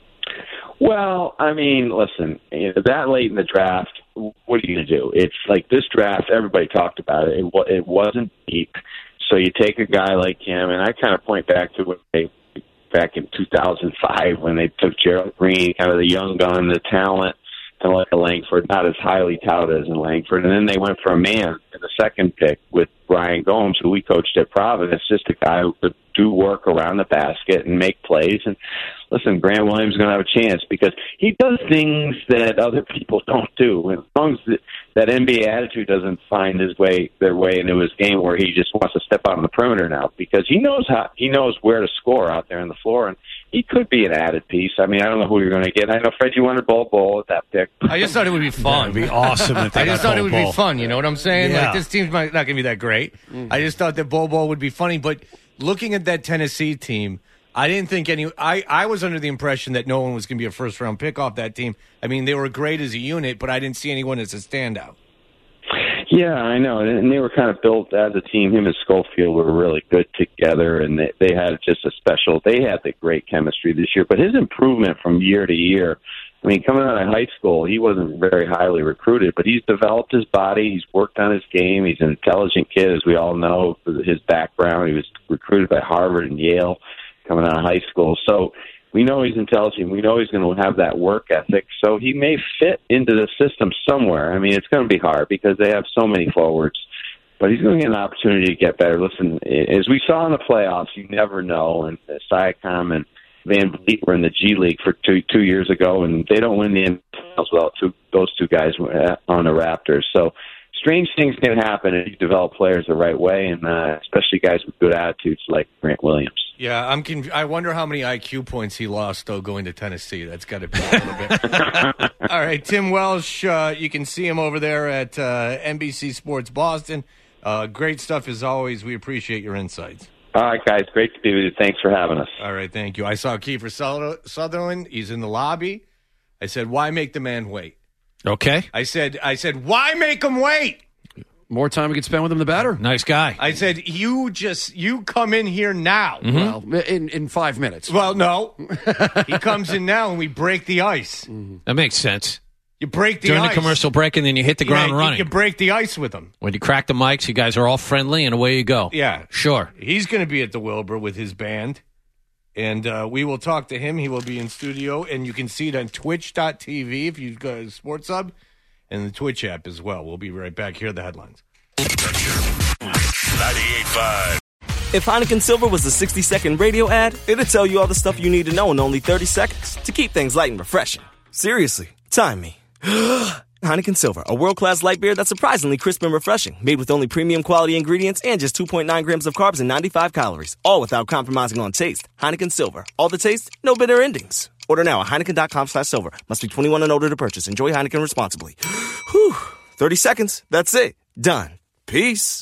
Well, I mean, listen, you know, that late in the draft, what are you going to do? It's like this draft, everybody talked about it. It, it wasn't deep. So you take a guy like him, and I kind of point back to when they back in two thousand five when they took Gerald Green, kind of the young gun, the talent, kind of like a Langford, not as highly touted as in Langford. And then they went for a man in the second pick with Brian Gomes, who we coached at Providence, just a guy who could do work around the basket and make plays. And listen, Grant Williams is going to have a chance because he does things that other people don't do. And as long as the, that N B A attitude doesn't find his way, their way into his game where he just wants to step out on the perimeter now, because he knows how, he knows where to score out there on the floor, and he could be an added piece. I mean, I don't know who you're going to get. I know Fred, you wanted Bol Bol at that pick. I just thought it would be fun. It'd be awesome if they I just got thought it Bol would Bol. be fun. You know what I'm saying? Yeah. Like, this team's not going to be that great. Mm-hmm. I just thought that Bol Bol would be funny. But looking at that Tennessee team, I didn't think any. I, I was under the impression that no one was going to be a first round pick off that team. I mean, they were great as a unit, but I didn't see anyone as a standout. Yeah, I know, and they were kind of built as a team. Him and Schofield were really good together, and they, they had just a special. They had the great chemistry this year, but his improvement from year to year. I mean, coming out of high school, he wasn't very highly recruited, but he's developed his body. He's worked on his game. He's an intelligent kid, as we all know, for his background. He was recruited by Harvard and Yale coming out of high school. So we know he's intelligent. We know he's going to have that work ethic. So he may fit into the system somewhere. I mean, it's going to be hard because they have so many forwards, but he's going to get an opportunity to get better. Listen, as we saw in the playoffs, you never know. And Siakam and Van Vliet were in the G League for two two years ago, and they don't win the N B A without two, those two guys on the Raptors. So strange things can happen if you develop players the right way, and uh, especially guys with good attitudes like Grant Williams. Yeah, I'm. Conf- I wonder how many I Q points he lost though going to Tennessee. That's got to be a little bit. All right, Tim Welsh. Uh, you can see him over there at uh, N B C Sports Boston. Uh, great stuff as always. We appreciate your insights. All right, guys. Great to be with you. Thanks for having us. All right, thank you. I saw Kiefer Sutherland. He's in the lobby. I said, "Why make the man wait?" Okay. I said, "I said, why make him wait?" More time we could spend with him, the better. Nice guy. I said, you just, you come in here now. Mm-hmm. Well, in, in five minutes. Well, no. He comes in now and we break the ice. Mm-hmm. That makes sense. You break the During ice. the commercial break, and then you hit the ground yeah, running. You break the ice with him. When you crack the mics, you guys are all friendly, and away you go. Yeah. Sure. He's going to be at the Wilbur with his band, and uh, we will talk to him. He will be in studio, and you can see it on twitch dot t v if you've got a Sports Hub, and the Twitch app as well. We'll be right back. Here are the headlines. ninety-eight point five. If Heineken Silver was a sixty-second radio ad, it'd tell you all the stuff you need to know in only thirty seconds to keep things light and refreshing. Seriously, time me. Heineken Silver, a world-class light beer that's surprisingly crisp and refreshing, made with only premium quality ingredients and just two point nine grams of carbs and ninety-five calories, all without compromising on taste. Heineken Silver, all the taste, no bitter endings. Order now at Heineken dot com slash silver. Must be twenty-one and older to purchase. Enjoy Heineken responsibly. Whew, thirty seconds, that's it. Done. Peace.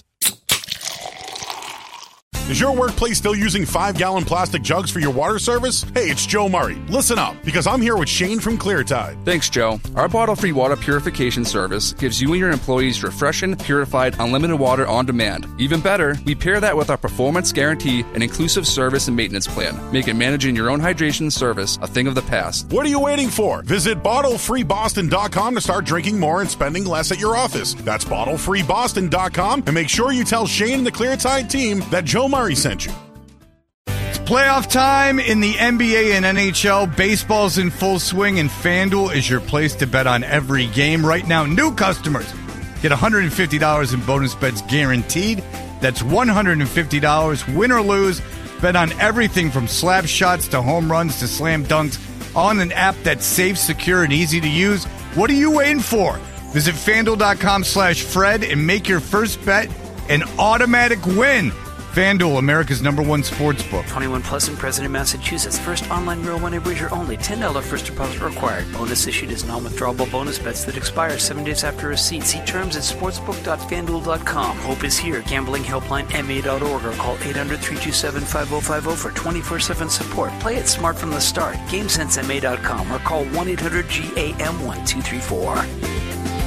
Is your workplace still using five-gallon plastic jugs for your water service? Hey, it's Joe Murray. Listen up, because I'm here with Shane from Cleartide. Thanks, Joe. Our bottle-free water purification service gives you and your employees refreshing, purified, unlimited water on demand. Even better, we pair that with our performance guarantee and inclusive service and maintenance plan, making managing your own hydration service a thing of the past. What are you waiting for? Visit bottle free boston dot com to start drinking more and spending less at your office. That's bottle free boston dot com, and make sure you tell Shane and the Cleartide team that Joe Murray sent you. It's playoff time in the N B A and N H L. Baseball's in full swing, and FanDuel is your place to bet on every game. Right now, new customers get one hundred fifty dollars in bonus bets guaranteed. That's one hundred fifty dollars, win or lose. Bet on everything from slap shots to home runs to slam dunks on an app that's safe, secure, and easy to use. What are you waiting for? Visit FanDuel dot com slash Fred and make your first bet an automatic win. FanDuel, America's number one sports book. twenty-one plus in President, Massachusetts. First online real money wager only. ten dollars first deposit required. Bonus issued as non-withdrawable bonus bets that expire seven days after receipt. See terms at sportsbook dot fanduel dot com. Hope is here. Gambling helpline M A dot org or call eight hundred, three two seven, five oh five oh for twenty-four seven support. Play it smart from the start. GameSense M A dot com or call one eight hundred G A M one two three four.